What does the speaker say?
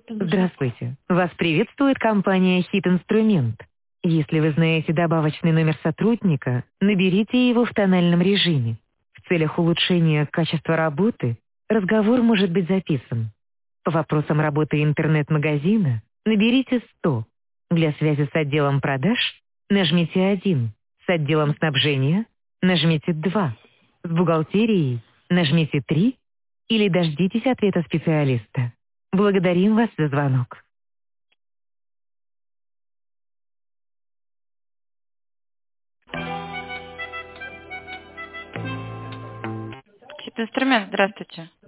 Здравствуйте. Вас приветствует компания «Хит Инструмент». Если вы знаете добавочный номер сотрудника, наберите его в тональном режиме. В целях улучшения качества работы разговор может быть записан. По вопросам работы интернет-магазина наберите 100. Для связи с отделом продаж нажмите 1. С отделом снабжения нажмите 2. С бухгалтерией нажмите 3. Или дождитесь ответа специалиста. Благодарим вас за звонок. Инструмент, здравствуйте.